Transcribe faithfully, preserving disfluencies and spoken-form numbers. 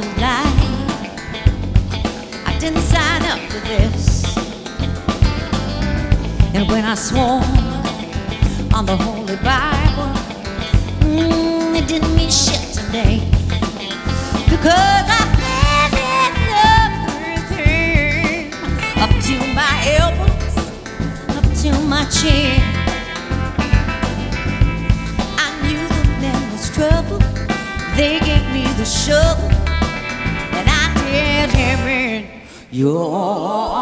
life. I didn't sign up for this. And when I swore on the Holy Bible, mm, it didn't mean shit today. Because I had everything up to my elbows, up to my chin. I knew the man was trouble. They gave me the shovel, and I did him in. Your